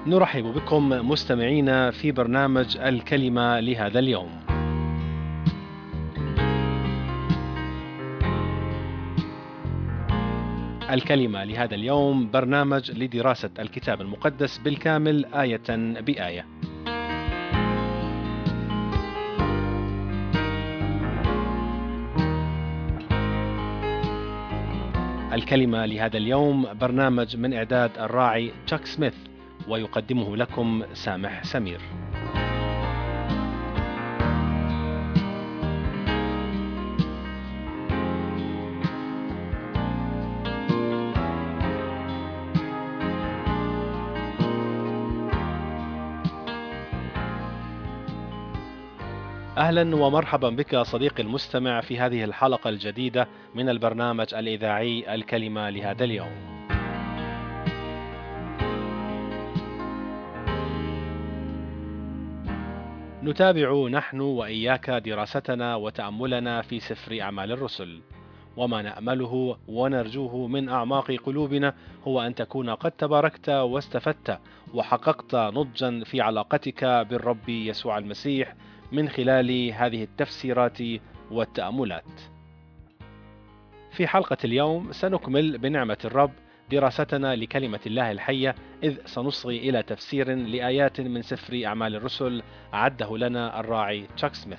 نرحب بكم مستمعينا في برنامج الكلمة لهذا اليوم. الكلمة لهذا اليوم برنامج لدراسة الكتاب المقدس بالكامل آية بآية. الكلمة لهذا اليوم برنامج من إعداد الراعي تشاك سميث، ويقدمه لكم سامح سمير. أهلا ومرحبا بك صديقي المستمع في هذه الحلقة الجديدة من البرنامج الإذاعي الكلمة لهذا اليوم. نتابع نحن وإياك دراستنا وتأملنا في سفر أعمال الرسل، وما نأمله ونرجوه من أعماق قلوبنا هو أن تكون قد تباركت واستفدت وحققت نضجا في علاقتك بالرب يسوع المسيح من خلال هذه التفسيرات والتأملات. في حلقة اليوم سنكمل بنعمة الرب دراستنا لكلمة الله الحية، إذ سنصغي إلى تفسير لآيات من سفر أعمال الرسل أعده لنا الراعي تشاك سميث.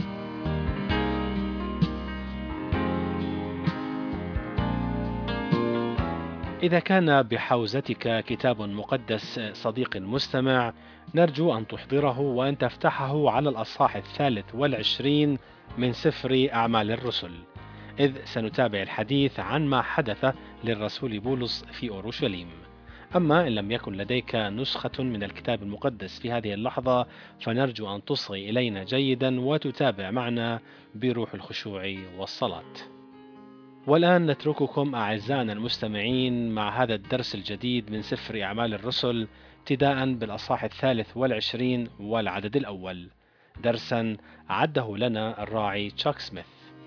إذا كان بحوزتك كتاب مقدس صديق مستمع، نرجو أن تحضره وأن تفتحه على الأصحاح 23 من سفر أعمال الرسل، إذ سنتابع الحديث عن ما حدث للرسول بولس في أورشليم. أما إن لم يكن لديك نسخة من الكتاب المقدس في هذه اللحظة، فنرجو أن تصغي إلينا جيدا وتتابع معنا بروح الخشوع والصلاة. والآن نترككم أعزائنا المستمعين مع هذا الدرس الجديد من سفر أعمال الرسل، ابتداء بالأصحاح 23 والعدد الأول، درسا عده لنا الراعي تشاك سميث.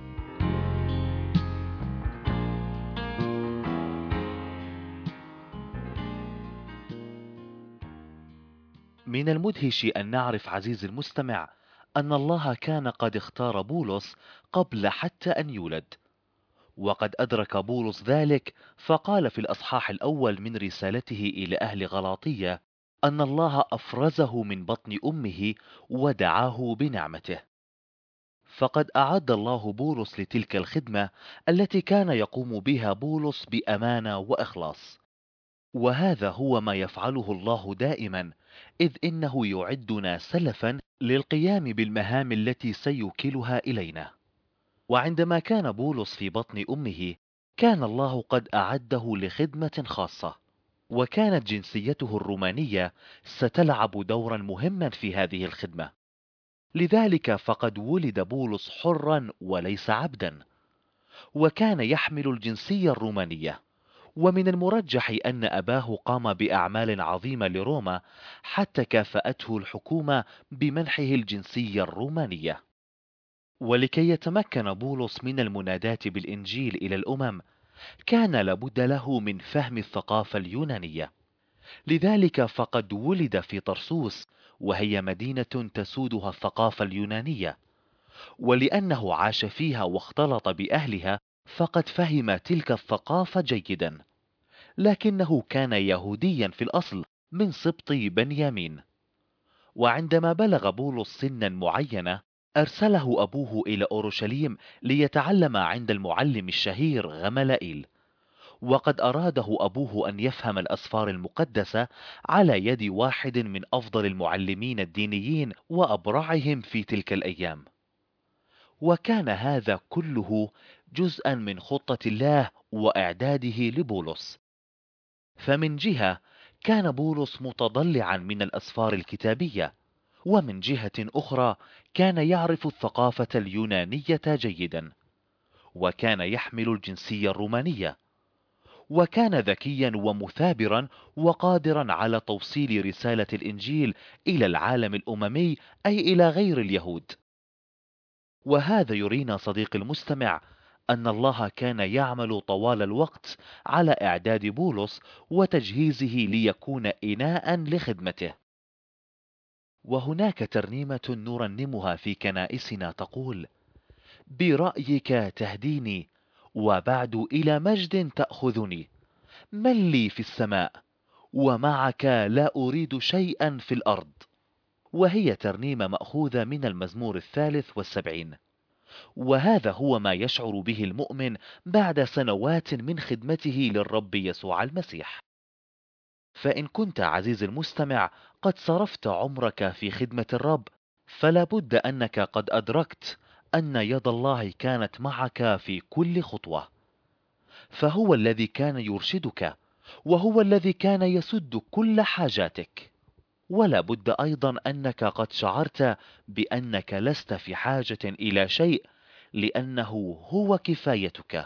من المدهش أن نعرف عزيزي المستمع أن الله كان قد اختار بولس قبل حتى أن يولد، وقد أدرك بولس ذلك فقال في الأصحاح الأول من رسالته إلى أهل غلاطية أن الله أفرزه من بطن أمه ودعاه بنعمته. فقد أعد الله بولس لتلك الخدمة التي كان يقوم بها بولس بأمانة وإخلاص، وهذا هو ما يفعله الله دائما، إذ إنه يعدنا سلفا للقيام بالمهام التي سيوكلها إلينا. وعندما كان بولس في بطن أمه كان الله قد أعده لخدمة خاصة، وكانت جنسيته الرومانية ستلعب دورا مهما في هذه الخدمة. لذلك فقد ولد بولس حرا وليس عبدا، وكان يحمل الجنسية الرومانية، ومن المرجح أن أباه قام بأعمال عظيمة لروما حتى كافأته الحكومة بمنحه الجنسية الرومانية. ولكي يتمكن بولس من المناداة بالإنجيل إلى الأمم كان لابد له من فهم الثقافة اليونانية. لذلك فقد ولد في طرسوس، وهي مدينة تسودها الثقافة اليونانية، ولأنه عاش فيها واختلط بأهلها فقد فهم تلك الثقافة جيدا. لكنه كان يهوديا في الأصل من سبط بنيامين. وعندما بلغ بولس سنا معينة أرسله أبوه إلى أورشليم ليتعلم عند المعلم الشهير غملائيل، وقد أراده أبوه أن يفهم الأسفار المقدسة على يد واحد من أفضل المعلمين الدينيين وأبرعهم في تلك الأيام. وكان هذا كله جزءا من خطة الله وإعداده لبولس. فمن جهة كان بولس متضلعا من الأسفار الكتابية، ومن جهة أخرى كان يعرف الثقافة اليونانية جيدا، وكان يحمل الجنسية الرومانية، وكان ذكيا ومثابرا وقادرا على توصيل رسالة الإنجيل إلى العالم الأممي، أي إلى غير اليهود. وهذا يرينا صديقي المستمع أن الله كان يعمل طوال الوقت على إعداد بولس وتجهيزه ليكون إناء لخدمته. وهناك ترنيمة نرنمها في كنائسنا تقول: برأيك تهديني، وبعد إلى مجد تأخذني، من لي في السماء، ومعك لا أريد شيئا في الأرض. وهي ترنيمة مأخوذة من المزمور 73. وهذا هو ما يشعر به المؤمن بعد سنوات من خدمته للرب يسوع المسيح. فإن كنت عزيزي المستمع قد صرفت عمرك في خدمة الرب، فلا بد أنك قد أدركت أن يد الله كانت معك في كل خطوة، فهو الذي كان يرشدك، وهو الذي كان يسد كل حاجاتك. ولا بد أيضا أنك قد شعرت بأنك لست في حاجة إلى شيء، لأنه هو كفايتك.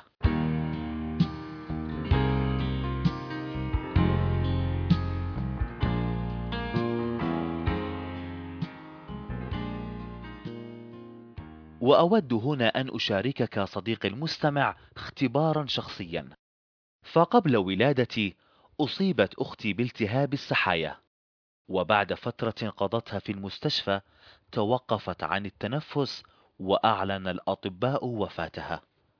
وأود هنا أن أشاركك صديقي المستمع اختبارا شخصيا. فقبل ولادتي أصيبت أختي بالتهاب السحايا، وبعد فترة قضتها في المستشفى توقفت عن التنفس، وأعلن الأطباء وفاتها.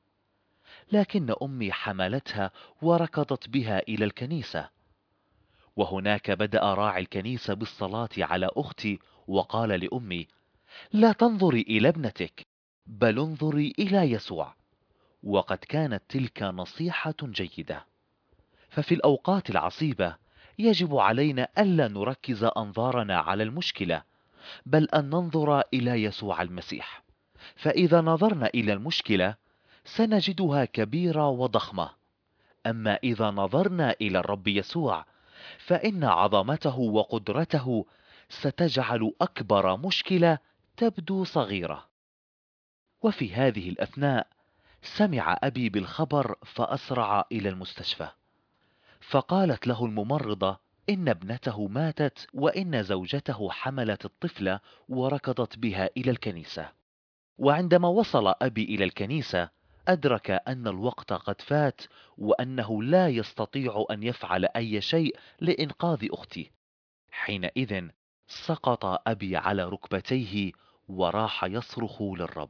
لكن أمي حملتها وركضت بها إلى الكنيسة، وهناك بدأ راعي الكنيسة بالصلاة على أختي، وقال لأمي: لا تنظري إلى ابنتك، بل انظري إلى يسوع. وقد كانت تلك نصيحة جيدة. ففي الأوقات العصيبة يجب علينا ألا نركز أنظارنا على المشكلة، بل أن ننظر إلى يسوع المسيح. فإذا نظرنا إلى المشكلة سنجدها كبيرة وضخمة، أما إذا نظرنا إلى الرب يسوع فإن عظمته وقدرته ستجعل أكبر مشكلة تبدو صغيرة. وفي هذه الأثناء سمع أبي بالخبر فأسرع إلى المستشفى، فقالت له الممرضة إن ابنته ماتت، وإن زوجته حملت الطفلة وركضت بها إلى الكنيسة. وعندما وصل أبي إلى الكنيسة أدرك أن الوقت قد فات، وأنه لا يستطيع أن يفعل أي شيء لإنقاذ أختي. حينئذ سقط أبي على ركبتيه وراح يصرخ للرب.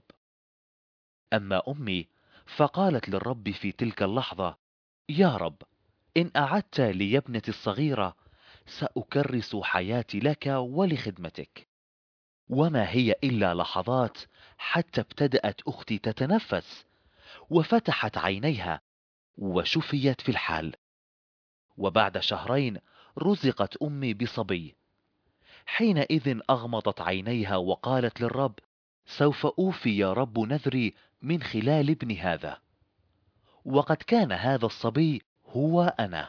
أما أمي فقالت للرب في تلك اللحظة: يا رب، إن أعدت لي ابنتي الصغيرة سأكرس حياتي لك ولخدمتك. وما هي إلا لحظات حتى ابتدأت أختي تتنفس، وفتحت عينيها وشفيت في الحال. وبعد شهرين رزقت أمي بصبي. حينئذ أغمضت عينيها وقالت للرب: سوف أوفي يا رب نذري من خلال ابن هذا. وقد كان هذا الصبي هو أنا.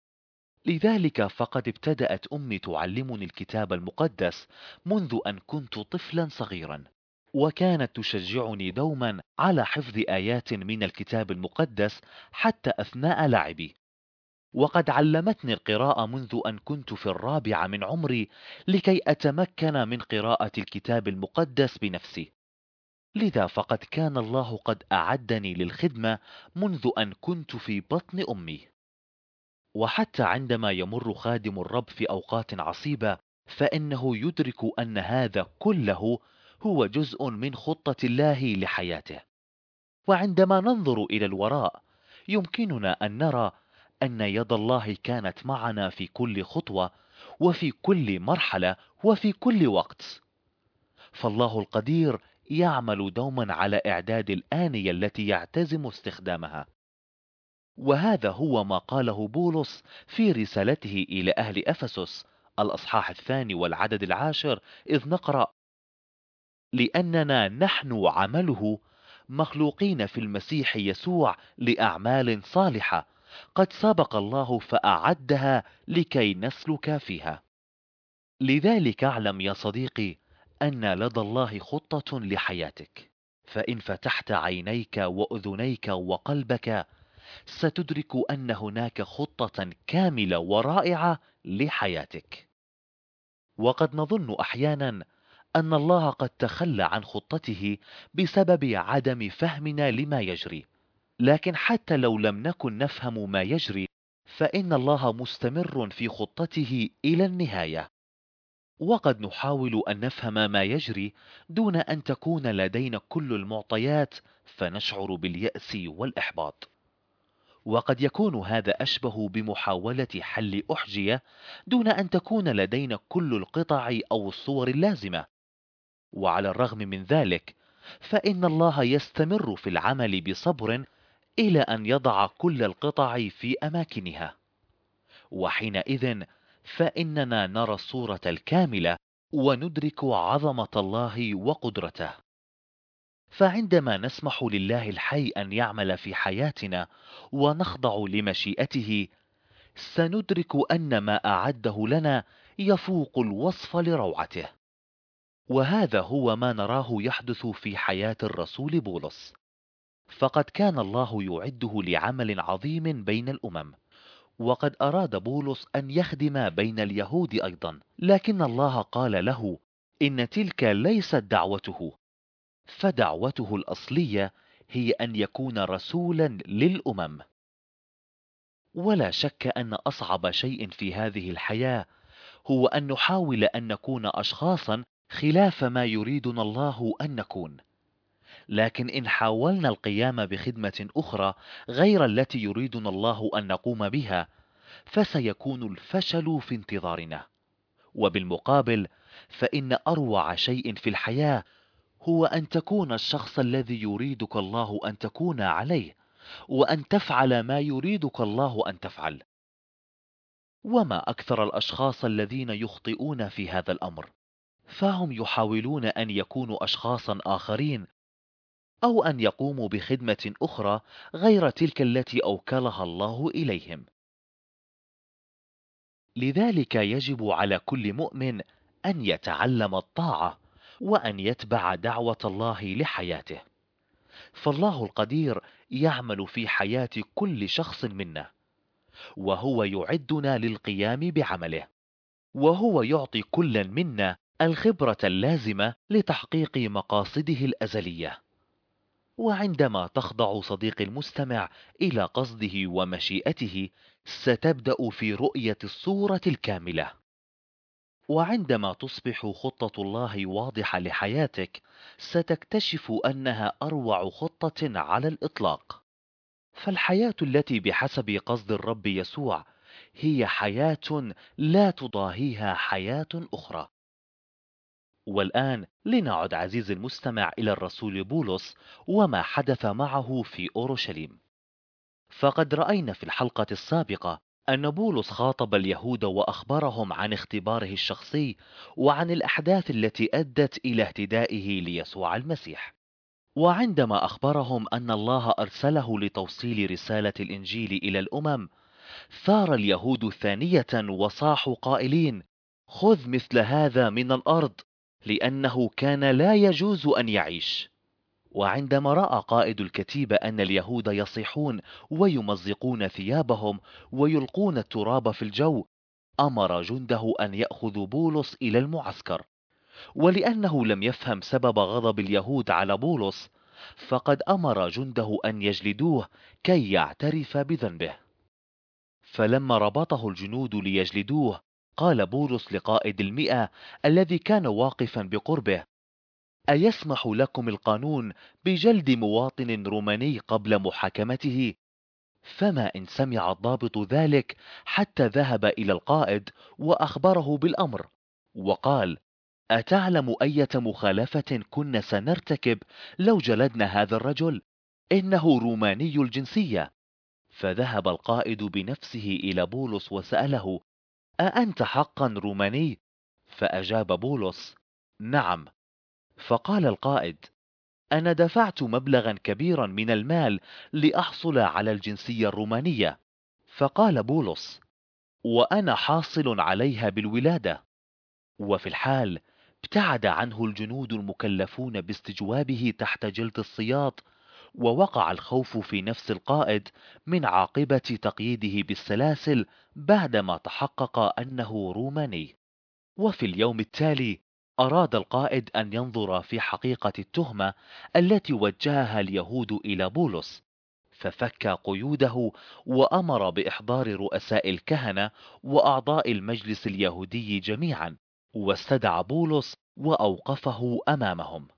لذلك فقد ابتدأت أمي تعلمني الكتاب المقدس منذ أن كنت طفلا صغيرا، وكانت تشجعني دوما على حفظ آيات من الكتاب المقدس حتى أثناء لعبي. وقد علمتني القراءة منذ أن كنت في الرابعة من عمري، لكي أتمكن من قراءة الكتاب المقدس بنفسي. لذا فقد كان الله قد أعدني للخدمة منذ أن كنت في بطن أمي. وحتى عندما يمر خادم الرب في أوقات عصيبة فإنه يدرك أن هذا كله هو جزء من خطة الله لحياته. وعندما ننظر إلى الوراء يمكننا أن نرى أن يد الله كانت معنا في كل خطوة، وفي كل مرحلة، وفي كل وقت. فالله القدير يعمل دوما على إعداد الآنية التي يعتزم استخدامها. وهذا هو ما قاله بولس في رسالته إلى أهل أفسس الأصحاح 2 والعدد 10، إذ نقرأ: لأننا نحن عمله مخلوقين في المسيح يسوع لأعمال صالحة قد سبق الله فأعدها لكي نسلك فيها. لذلك اعلم يا صديقي أن لدى الله خطة لحياتك، فإن فتحت عينيك وأذنيك وقلبك ستدرك أن هناك خطة كاملة ورائعة لحياتك. وقد نظن أحيانا أن الله قد تخلى عن خطته بسبب عدم فهمنا لما يجري، لكن حتى لو لم نكن نفهم ما يجري، فإن الله مستمر في خطته إلى النهاية. وقد نحاول أن نفهم ما يجري دون أن تكون لدينا كل المعطيات، فنشعر باليأس والإحباط. وقد يكون هذا أشبه بمحاولة حل أحجية دون أن تكون لدينا كل القطع أو الصور اللازمة. وعلى الرغم من ذلك، فإن الله يستمر في العمل بصبر إلى أن يضع كل القطع في أماكنها. وحينئذ فإننا نرى الصورة الكاملة وندرك عظمة الله وقدرته. فعندما نسمح لله الحي أن يعمل في حياتنا ونخضع لمشيئته، سندرك أن ما أعده لنا يفوق الوصف لروعته. وهذا هو ما نراه يحدث في حياة الرسول بولس. فقد كان الله يعده لعمل عظيم بين الأمم، وقد أراد بولس أن يخدم بين اليهود أيضا، لكن الله قال له إن تلك ليست دعوته، فدعوته الأصلية هي أن يكون رسولا للأمم. ولا شك أن أصعب شيء في هذه الحياة هو أن نحاول أن نكون أشخاصا خلاف ما يريدنا الله أن نكون. لكن إن حاولنا القيام بخدمة أخرى غير التي يريدنا الله أن نقوم بها، فسيكون الفشل في انتظارنا. وبالمقابل، فإن أروع شيء في الحياة هو أن تكون الشخص الذي يريدك الله أن تكون عليه، وأن تفعل ما يريدك الله أن تفعل. وما أكثر الأشخاص الذين يخطئون في هذا الأمر، فهم يحاولون أن يكونوا أشخاصا آخرين، أو أن يقوموا بخدمة أخرى غير تلك التي أوكلها الله إليهم. لذلك يجب على كل مؤمن أن يتعلم الطاعة، وأن يتبع دعوة الله لحياته. فالله القدير يعمل في حياة كل شخص منا، وهو يعدنا للقيام بعمله، وهو يعطي كل منا الخبرة اللازمة لتحقيق مقاصده الأزلية. وعندما تخضع صديقي المستمع إلى قصده ومشيئته، ستبدأ في رؤية الصورة الكاملة. وعندما تصبح خطة الله واضحة لحياتك، ستكتشف أنها أروع خطة على الإطلاق. فالحياة التي بحسب قصد الرب يسوع هي حياة لا تضاهيها حياة أخرى. والآن لنعد عزيزي المستمع إلى الرسول بولس وما حدث معه في أورشليم. فقد رأينا في الحلقة السابقة أن بولس خاطب اليهود وأخبرهم عن اختباره الشخصي وعن الأحداث التي أدت إلى اهتدائه ليسوع المسيح. وعندما أخبرهم أن الله أرسله لتوصيل رسالة الإنجيل إلى الأمم، ثار اليهود ثانية وصاحوا قائلين: خذ مثل هذا من الأرض، لأنه كان لا يجوز أن يعيش. وعندما رأى قائد الكتيبة أن اليهود يصيحون ويمزقون ثيابهم ويلقون التراب في الجو، أمر جنده أن يأخذوا بولس إلى المعسكر. ولأنه لم يفهم سبب غضب اليهود على بولس، فقد أمر جنده أن يجلدوه كي يعترف بذنبه. فلما ربطه الجنود ليجلدوه، قال بولس لقائد 100 الذي كان واقفا بقربه: أيسمح لكم القانون بجلد مواطن روماني قبل محاكمته؟ فما إن سمع الضابط ذلك حتى ذهب إلى القائد وأخبره بالأمر، وقال: أتعلم أية مخالفة كنا سنرتكب لو جلدنا هذا الرجل؟ إنه روماني الجنسية. فذهب القائد بنفسه إلى بولس وسأله: أأنت حقا روماني؟ فأجاب بولس: نعم. فقال القائد: أنا دفعت مبلغا كبيرا من المال لأحصل على الجنسية الرومانية. فقال بولس: وأنا حاصل عليها بالولادة. وفي الحال ابتعد عنه الجنود المكلفون باستجوابه تحت جلد السياط، ووقع الخوف في نفس القائد من عاقبة تقييده بالسلاسل بعدما تحقق أنه روماني. وفي اليوم التالي أراد القائد أن ينظر في حقيقة التهمة التي وجهها اليهود إلى بولس، ففك قيوده وأمر بإحضار رؤساء الكهنة وأعضاء المجلس اليهودي جميعا، واستدعى بولس وأوقفه أمامهم.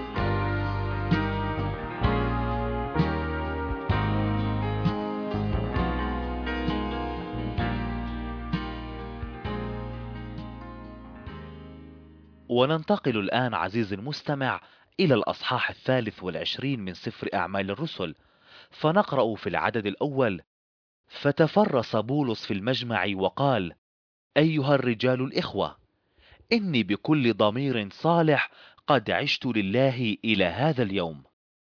وننتقل الآن عزيزي المستمع إلى الأصحاح 23 من سفر أعمال الرسل، فنقرأ في العدد الأول: فتفرس بولس في المجمع وقال: أيها الرجال الإخوة، إني بكل ضمير صالح قد عشت لله إلى هذا اليوم.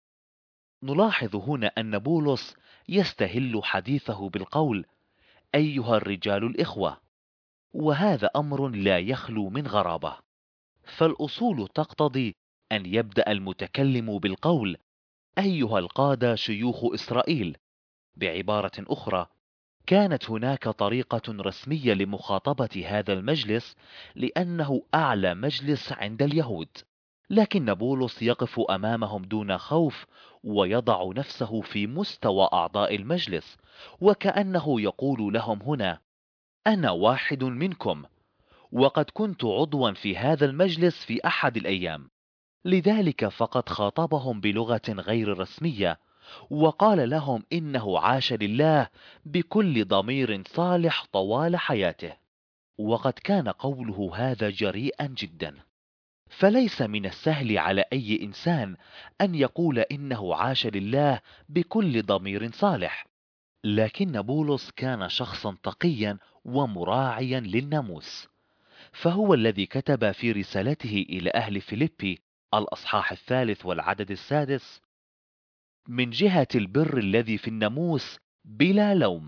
نلاحظ هنا أن بولس يستهل حديثه بالقول: أيها الرجال الإخوة، وهذا أمر لا يخلو من غرابة، فالأصول تقتضي أن يبدأ المتكلم بالقول: أيها القادة شيوخ إسرائيل. بعبارة أخرى، كانت هناك طريقة رسمية لمخاطبة هذا المجلس لأنه أعلى مجلس عند اليهود، لكن بولس يقف أمامهم دون خوف ويضع نفسه في مستوى أعضاء المجلس، وكأنه يقول لهم هنا: أنا واحد منكم، وقد كنت عضوا في هذا المجلس في أحد الأيام. لذلك فقد خاطبهم بلغة غير رسمية، وقال لهم إنه عاش لله بكل ضمير صالح طوال حياته. وقد كان قوله هذا جريئا جدا، فليس من السهل على أي إنسان أن يقول إنه عاش لله بكل ضمير صالح، لكن بولس كان شخصا تقيا ومراعيا للناموس، فهو الذي كتب في رسالته إلى أهل فيليبي الأصحاح 3 والعدد 6: من جهة البر الذي في الناموس بلا لوم.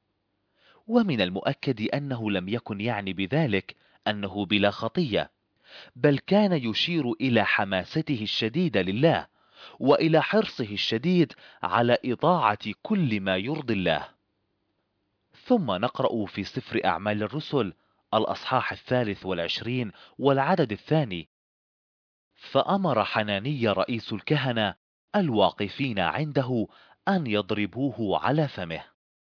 ومن المؤكد أنه لم يكن يعني بذلك أنه بلا خطية، بل كان يشير إلى حماسته الشديدة لله وإلى حرصه الشديد على إطاعة كل ما يرضي الله. ثم نقرأ في سفر أعمال الرسل الأصحاح 23 والعدد 2: فأمر حناني رئيس الكهنة الواقفين عنده أن يضربوه على فمه.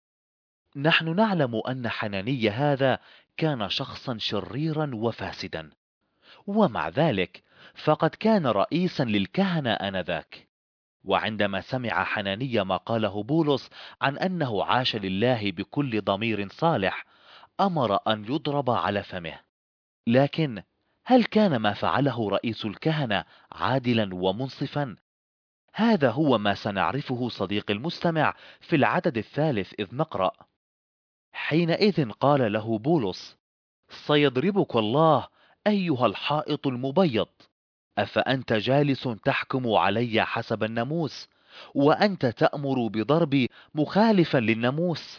نحن نعلم أن حناني هذا كان شخصا شريرا وفاسدا، ومع ذلك فقد كان رئيسا للكهنة آنذاك. وعندما سمع حناني ما قاله بولس عن أنه عاش لله بكل ضمير صالح، أمر أن يضرب على فمه. لكن هل كان ما فعله رئيس الكهنة عادلا ومنصفا؟ هذا هو ما سنعرفه صديقي المستمع في العدد 3، إذ نقرأ: حينئذ قال له بولس: سيضربك الله أيها الحائط المبيض، أفأنت جالس تحكم علي حسب الناموس، وأنت تأمر بضربي مخالفا للناموس؟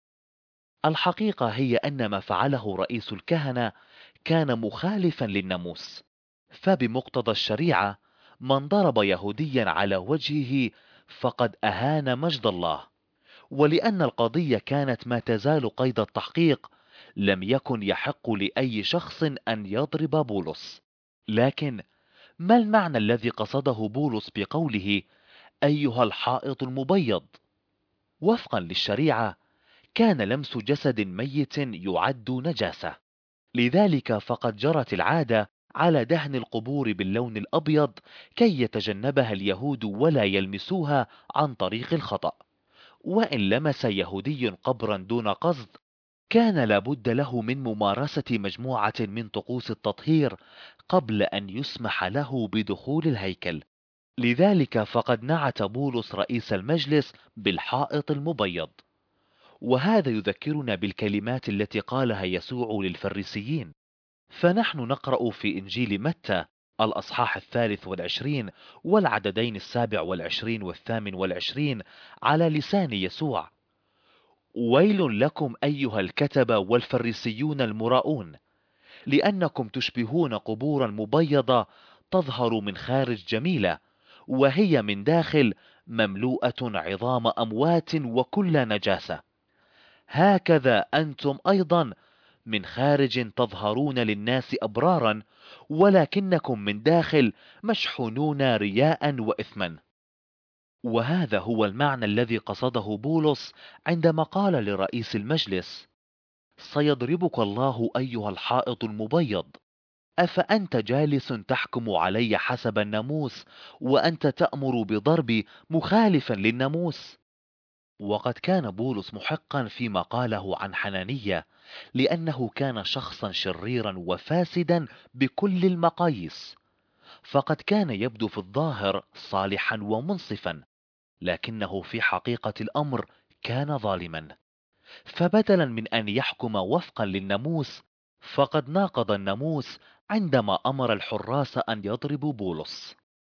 الحقيقة هي أن ما فعله رئيس الكهنة كان مخالفا للناموس، فبمقتضى الشريعة من ضرب يهوديا على وجهه فقد أهان مجد الله. ولأن القضية كانت ما تزال قيد التحقيق، لم يكن يحق لأي شخص أن يضرب بولس. لكن ما المعنى الذي قصده بولس بقوله أيها الحائط المبيض؟ وفقا للشريعة كان لمس جسد ميت يعد نجاسة، لذلك فقد جرت العادة على دهن القبور باللون الأبيض كي يتجنبها اليهود ولا يلمسوها عن طريق الخطأ. وإن لمس يهودي قبرا دون قصد، كان لابد له من ممارسة مجموعة من طقوس التطهير قبل أن يسمح له بدخول الهيكل. لذلك فقد نعت بولس رئيس المجلس بالحائط المبيض، وهذا يذكرنا بالكلمات التي قالها يسوع للفريسيين. فنحن نقرأ في إنجيل متى الأصحاح 23 والعددين 27 و28 على لسان يسوع: ويل لكم أيها الكتبة والفريسيون المراؤون، لأنكم تشبهون قبورا مبيضة تظهر من خارج جميلة، وهي من داخل مملوءة عظام أموات وكل نجاسة. هكذا أنتم أيضا من خارج تظهرون للناس أبرارا، ولكنكم من داخل مشحونون رياء وإثما. وهذا هو المعنى الذي قصده بولس عندما قال لرئيس المجلس: سيضربك الله أيها الحائط المبيض، أفأنت جالس تحكم علي حسب الناموس، وأنت تأمر بضربي مخالفا للناموس؟ وقد كان بولس محقا فيما قاله عن حنانية، لأنه كان شخصا شريرا وفاسدا بكل المقاييس. فقد كان يبدو في الظاهر صالحا ومنصفا، لكنه في حقيقة الأمر كان ظالما. فبدلا من أن يحكم وفقا للناموس، فقد ناقض الناموس عندما أمر الحراس أن يضربوا بولس.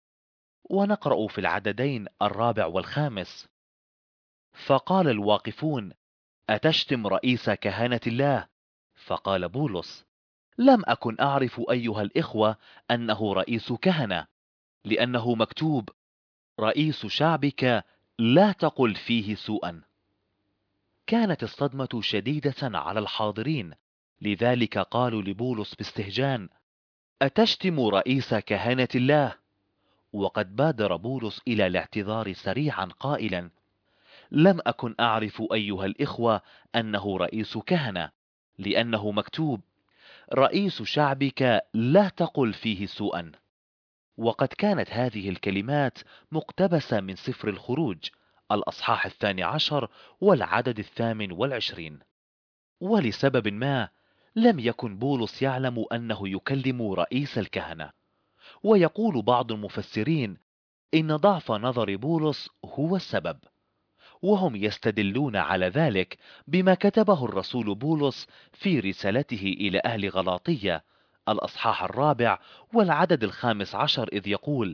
ونقرأ في العددين 4 و5: فقال الواقفون: أتشتم رئيس كهنة الله؟ فقال بولس: لم أكن أعرف أيها الإخوة أنه رئيس كهنة، لأنه مكتوب: رئيس شعبك لا تقل فيه سوءا. كانت الصدمة شديدة على الحاضرين، لذلك قالوا لبولس باستهجان: أتشتم رئيس كهنة الله؟ وقد بادر بولس إلى الاعتذار سريعا قائلا: لم أكن أعرف أيها الإخوة أنه رئيس كهنة، لأنه مكتوب: رئيس شعبك لا تقل فيه سوءا. وقد كانت هذه الكلمات مقتبسة من سفر الخروج الأصحاح 12 والعدد 28. ولسبب ما لم يكن بولس يعلم أنه يكلم رئيس الكهنة. ويقول بعض المفسرين إن ضعف نظر بولس هو السبب، وهم يستدلون على ذلك بما كتبه الرسول بولس في رسالته إلى أهل غلاطية الأصحاح 4 والعدد 15، إذ يقول: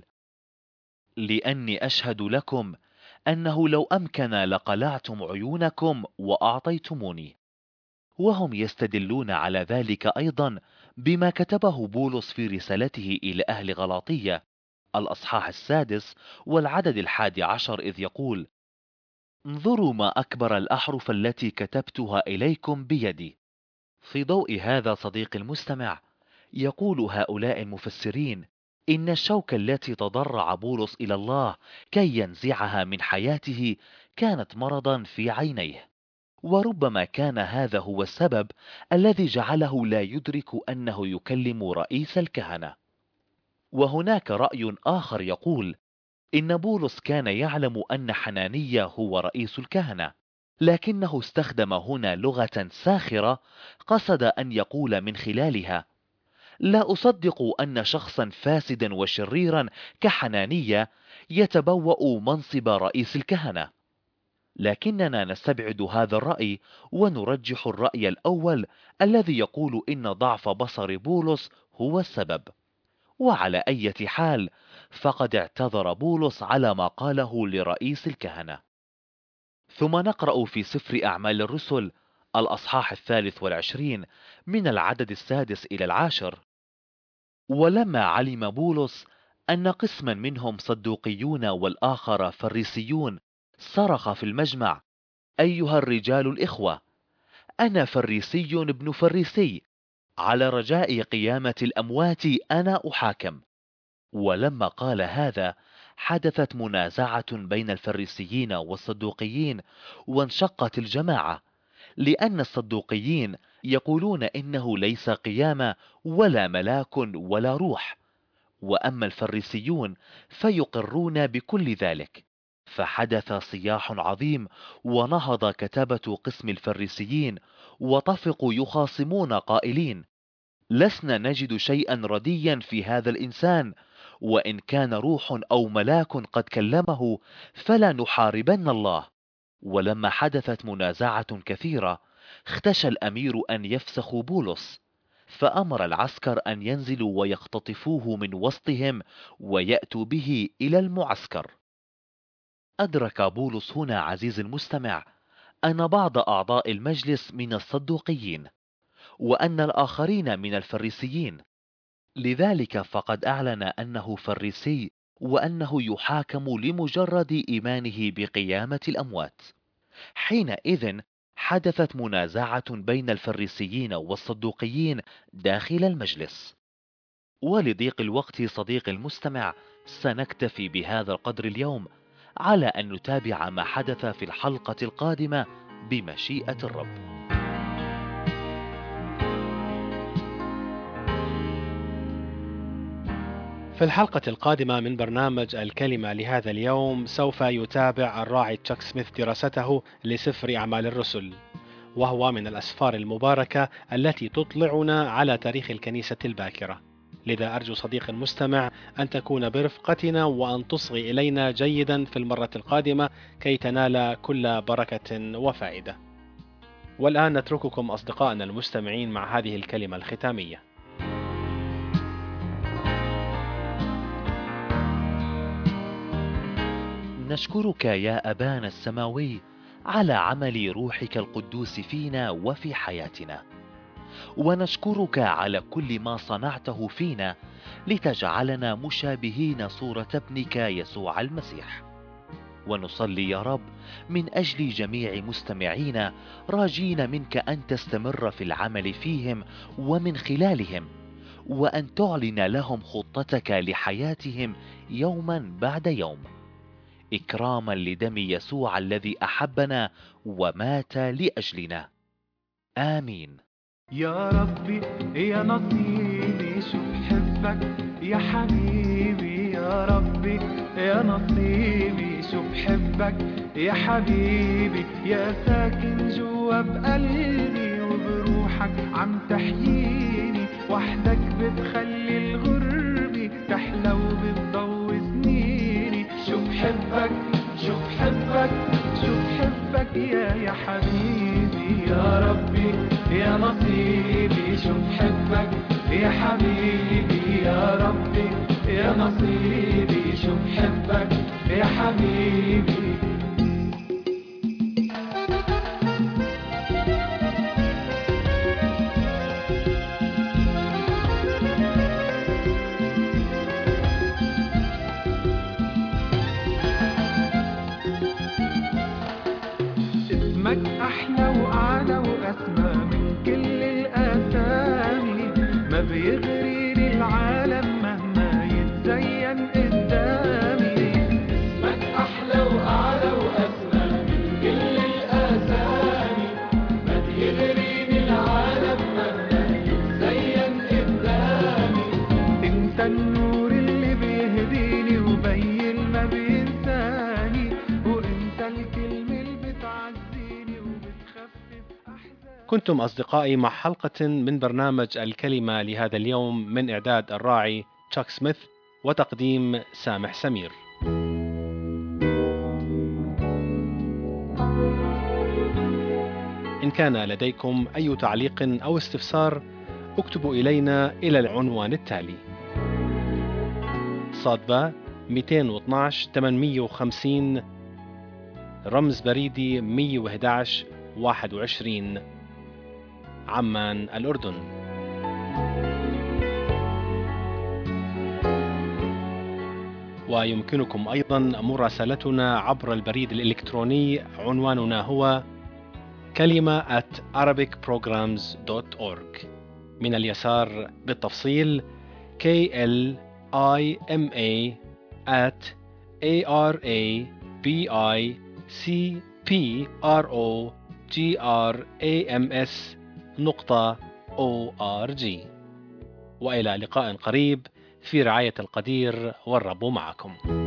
لأني أشهد لكم أنه لو أمكن لقلعتم عيونكم وأعطيتموني. وهم يستدلون على ذلك أيضا بما كتبه بولس في رسالته إلى أهل غلاطية الأصحاح 6 والعدد 11، إذ يقول: انظروا ما أكبر الأحرف التي كتبتها إليكم بيدي. في ضوء هذا صديقي المستمع، يقول هؤلاء المفسرين إن الشوكة التي تضرع بولس إلى الله كي ينزعها من حياته كانت مرضا في عينيه، وربما كان هذا هو السبب الذي جعله لا يدرك أنه يكلم رئيس الكهنة. وهناك رأي آخر يقول إن بولس كان يعلم أن حنانية هو رئيس الكهنة، لكنه استخدم هنا لغة ساخرة قصد أن يقول من خلالها: لا أصدق أن شخصا فاسدا وشريرا كحنانية يتبوأ منصب رئيس الكهنة. لكننا نستبعد هذا الرأي ونرجح الرأي الأول الذي يقول إن ضعف بصر بولس هو السبب. وعلى أي حال، فقد اعتذر بولس على ما قاله لرئيس الكهنة. ثم نقرأ في سفر أعمال الرسل الأصحاح 23 من العدد 6 إلى 10: ولما علم بولس أن قسما منهم صدوقيون والآخر فريسيون، صرخ في المجمع: أيها الرجال الإخوة، أنا فريسي ابن فريسي، على رجاء قيامة الأموات أنا أحاكم. ولما قال هذا، حدثت منازعة بين الفريسيين والصدوقيين، وانشقت الجماعة، لأن الصدوقيين يقولون إنه ليس قيامة ولا ملاك ولا روح، وأما الفريسيون فيقرون بكل ذلك. فحدث صياح عظيم، ونهض كتبة قسم الفريسيين وطفقوا يخاصمون قائلين: لسنا نجد شيئا رديا في هذا الإنسان، وإن كان روح أو ملاك قد كلمه فلا نحاربن الله. ولما حدثت منازعة كثيرة، اختشى الأمير أن يفسخوا بولس، فأمر العسكر أن ينزلوا ويختطفوه من وسطهم ويأتوا به إلى المعسكر. أدرك بولس هنا عزيزي المستمع أن بعض أعضاء المجلس من الصدوقيين، وأن الآخرين من الفريسيين، لذلك فقد أعلن أنه فريسي وأنه يحاكم لمجرد إيمانه بقيامة الأموات. حينئذ حدثت منازعة بين الفريسيين والصدوقيين داخل المجلس. ولضيق الوقت صديقي المستمع، سنكتفي بهذا القدر اليوم. على أن نتابع ما حدث في الحلقة القادمة بمشيئة الرب. في الحلقة القادمة من برنامج الكلمة لهذا اليوم سوف يتابع الراعي تشاك سميث دراسته لسفر أعمال الرسل، وهو من الأسفار المباركة التي تطلعنا على تاريخ الكنيسة الباكرة. لذا أرجو صديق المستمع أن تكون برفقتنا وأن تصغي إلينا جيدا في المرة القادمة كي تنال كل بركة وفائدة. والآن نترككم أصدقائنا المستمعين مع هذه الكلمة الختامية. نشكرك يا أبانا السماوي على عمل روحك القدوس فينا وفي حياتنا، ونشكرك على كل ما صنعته فينا لتجعلنا مشابهين صورة ابنك يسوع المسيح. ونصلي يا رب من أجل جميع مستمعينا، راجين منك أن تستمر في العمل فيهم ومن خلالهم، وأن تعلن لهم خطتك لحياتهم يوما بعد يوم، إكراما لدم يسوع الذي أحبنا ومات لأجلنا. آمين. يا ربي يا نصيبي شو بحبك يا حبيبي، يا ربي يا نصيبي شو بحبك يا حبيبي، يا ساكن جوا بقلبي وبروحك عم تحييني، وحدك بتخلي الغربة تحلى وبتضوي سنيني. شو بحبك شو بحبك شو بحبك يا حبيبي، يا ربي يا نصيبي شو بحبك يا حبيبي، يا ربي يا نصيبي شو بحبك يا حبيبي. اسمك أحلى وأعلى وأسمى من كل الأسامي، ما بيغريني العالم مهما يتزين قدامي. اسمك أحلى وأعلى وأسمى من كل الأسامي، ما بيغريني العالم مهما يتزين قدامي. انت النور اللي بيهديني وبي ما بينساني، وانت الكلمة اللي بتعزيني وبتخفف أحزاني. كنتم أصدقائي مع حلقة من برنامج الكلمة لهذا اليوم من إعداد الراعي تشاك سميث وتقديم سامح سمير. إن كان لديكم أي تعليق أو استفسار اكتبوا إلينا إلى العنوان التالي: صادبة 212 850 رمز بريدي 111 21 عمان الأردن. ويمكنكم أيضا مراسلتنا عبر البريد الإلكتروني، عنواننا هو كلمة @arabicprograms.org. من اليسار بالتفصيل klima@arabicprograms.org. وإلى لقاء قريب في رعاية القدير، والرب معكم.